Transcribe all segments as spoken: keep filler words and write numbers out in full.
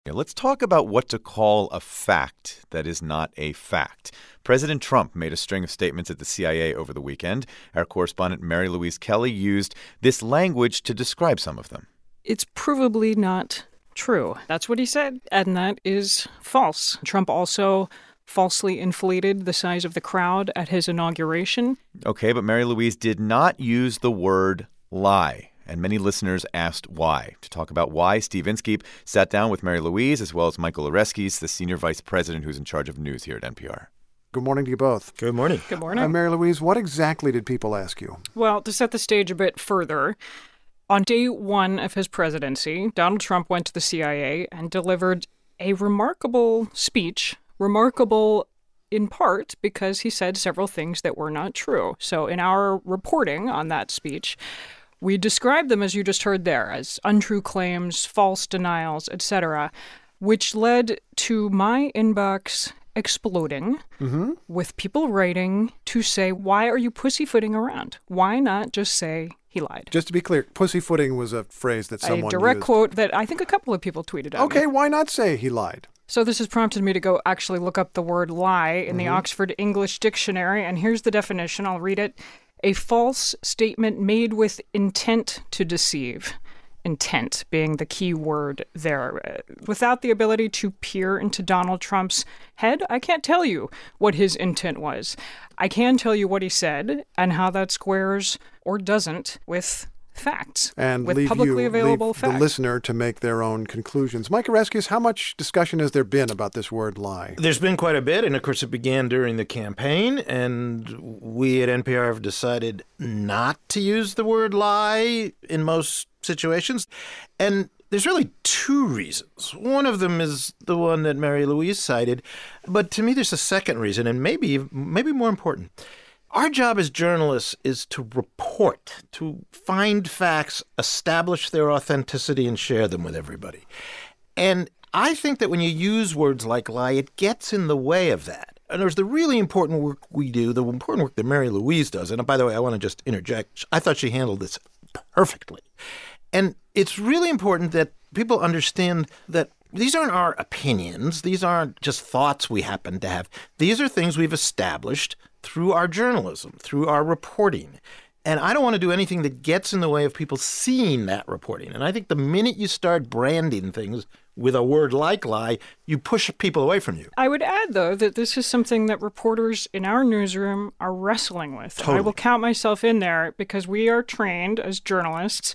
Yeah, let's talk about what to call a fact that is not a fact. President Trump made a string of statements at the C I A over the weekend. Our correspondent Mary Louise Kelly used this language to describe some of them. It's provably not true. That's what he said, and that is false. Trump also falsely inflated the size of the crowd at his inauguration. Okay, but Mary Louise did not use the word lie. And many listeners asked why. To talk about why, Steve Inskeep sat down with Mary Louise as well as Michael Oreskes, the senior vice president who's in charge of news here at N P R. Good morning to you both. Good morning. Good morning. Uh, Mary Louise, what exactly did people ask you? Well, to set the stage a bit further, on day one of his presidency, Donald Trump went to the C I A and delivered a remarkable speech, remarkable in part because he said several things that were not true. So in our reporting on that speech, we described them, as you just heard there, as untrue claims, false denials, et cetera, which led to my inbox exploding mm-hmm. with people writing to say, why are you pussyfooting around? Why not just say he lied? Just to be clear, pussyfooting was a phrase that someone used. A direct quote that I think a couple of people tweeted at Okay, me. Why not say he lied? So this has prompted me to go actually look up the word lie in mm-hmm. the Oxford English Dictionary, and here's the definition. I'll read it. A false statement made with intent to deceive. Intent being the key word there. Without the ability to peer into Donald Trump's head, I can't tell you what his intent was. I can tell you what he said and how that squares or doesn't with facts, and with leave publicly you, available leave facts. The listener to make their own conclusions. Mike Oreskes, how much discussion has there been about this word lie? There's been quite a bit, and of course it began during the campaign, and we at N P R have decided not to use the word lie in most situations. And there's really two reasons. One of them is the one that Mary Louise cited, but to me there's a second reason, and maybe maybe more important. Our job as journalists is to report, to find facts, establish their authenticity, and share them with everybody. And I think that when you use words like lie, it gets in the way of that. And there's the really important work we do, the important work that Mary Louise does. And by the way, I want to just interject. I thought she handled this perfectly. And it's really important that people understand that these aren't our opinions. These aren't just thoughts we happen to have. These are things we've established through our journalism, through our reporting. And I don't want to do anything that gets in the way of people seeing that reporting. And I think the minute you start branding things with a word like lie, you push people away from you. I would add, though, that this is something that reporters in our newsroom are wrestling with. Totally. I will count myself in there because we are trained as journalists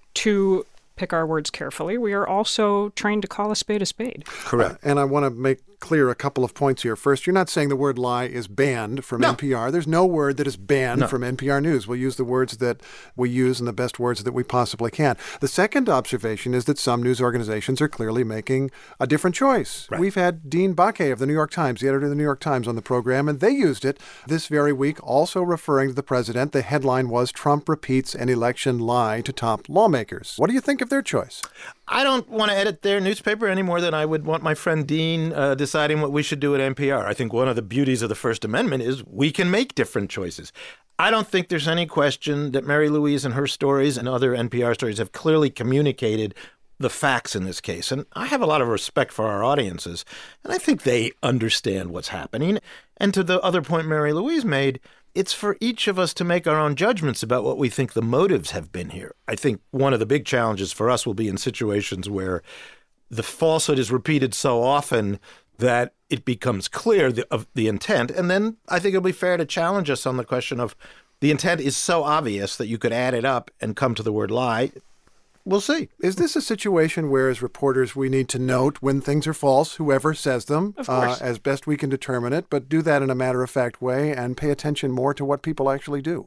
to pick our words carefully. We are also trained to call a spade a spade. Correct. Uh, and I want to make clear a couple of points here. First, you're not saying the word lie is banned from no. N P R. There's no word that is banned no. from N P R News. We'll use the words that we use and the best words that we possibly can. The second observation is that some news organizations are clearly making a different choice. Right. We've had Dean Baquet of the New York Times, the editor of the New York Times, on the program, and they used it this very week, also referring to the president. The headline was, Trump repeats an election lie to top lawmakers. What do you think of their choice? I don't want to edit their newspaper any more than I would want my friend Dean uh, deciding what we should do at N P R. I think one of the beauties of the First Amendment is we can make different choices. I don't think there's any question that Mary Louise and her stories and other N P R stories have clearly communicated the facts in this case. And I have a lot of respect for our audiences, and I think they understand what's happening. And to the other point Mary Louise made, it's for each of us to make our own judgments about what we think the motives have been here. I think one of the big challenges for us will be in situations where the falsehood is repeated so often that it becomes clear the, of the intent. And then I think it'll be fair to challenge us on the question of the intent is so obvious that you could add it up and come to the word lie. We'll see. Is this a situation where, as reporters, we need to note when things are false, whoever says them, of course. Uh, as best we can determine it, but do that in a matter-of-fact way and pay attention more to what people actually do?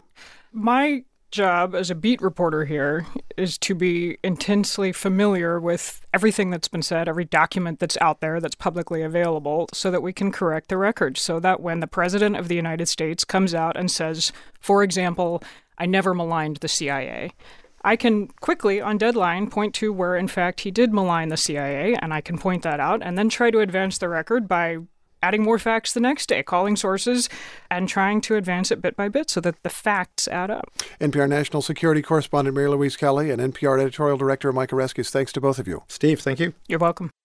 My job as a beat reporter here is to be intensely familiar with everything that's been said, every document that's out there that's publicly available, so that we can correct the record, so that when the President of the United States comes out and says, for example, I never maligned the C I A, I can quickly, on deadline, point to where, in fact, he did malign the C I A, and I can point that out, and then try to advance the record by adding more facts the next day, calling sources, and trying to advance it bit by bit so that the facts add up. N P R national security correspondent Mary Louise Kelly and N P R editorial director Mike Oreskes, thanks to both of you. Steve, thank you. You're welcome.